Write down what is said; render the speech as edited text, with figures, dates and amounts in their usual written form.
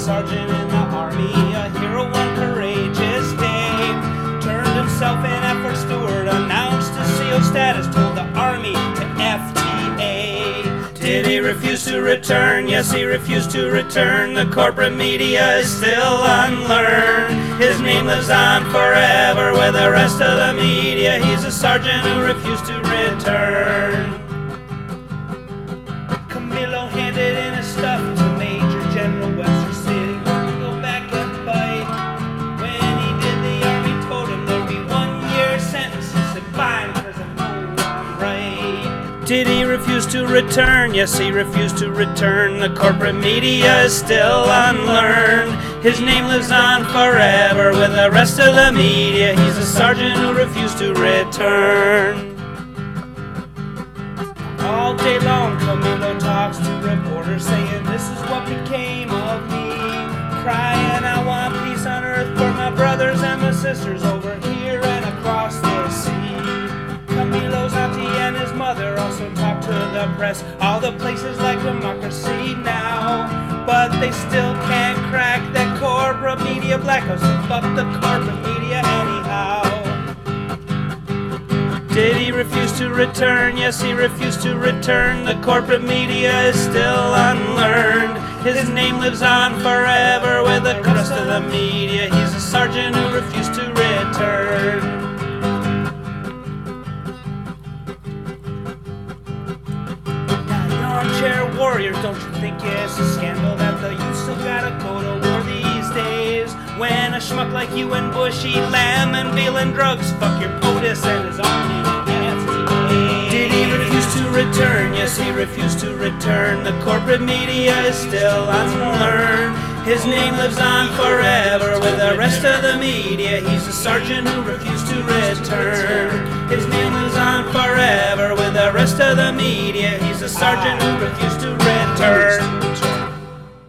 sergeant in the army, a hero one courageous day. Turned himself in at Fort Stewart, announced his CO status, told the army to FTA. Did he refuse to return? Yes, he refused to return. The corporate media is still unlearned. His name lives on forever with the rest of the media. He's a sergeant who refused to return. Camilo handed in his stuff to Major General Webster City. Go back and fight. When he did, the army told him there'd be 1 year sentence. He said, fine, because I know I'm right. Did he refuse to return? Yes, he refused to return. The corporate media is still unlearned. His name lives on forever with the rest of the media. He's a sergeant who refused to return. All day long, Camilo talks to reporters, saying, this is what became of me. Crying, I want peace on earth for my brothers and my sisters over here and across the sea. Camilo's auntie and his mother also talk to the press, all the places like Democracy Now! But they still can't crack that corporate media blackout, so fuck the corporate media anyhow. Did he refuse to return? Yes, he refused to return. The corporate media is still unlearned. His name lives on forever with the rest of the media. He's a sergeant who refused to return. Armchair warriors, don't you think it's a scandal that the youth still gotta go to war these days? When a schmuck like you and Bush eat lamb and dealing drugs, fuck your POTUS and his army. Did he refuse to return? Yes, he refused to return. The corporate media is still unlearned. His name lives on forever with the rest of the media. He's a sergeant who refused to return. His name lives on forever with the rest of the media. He's a sergeant who refused to return.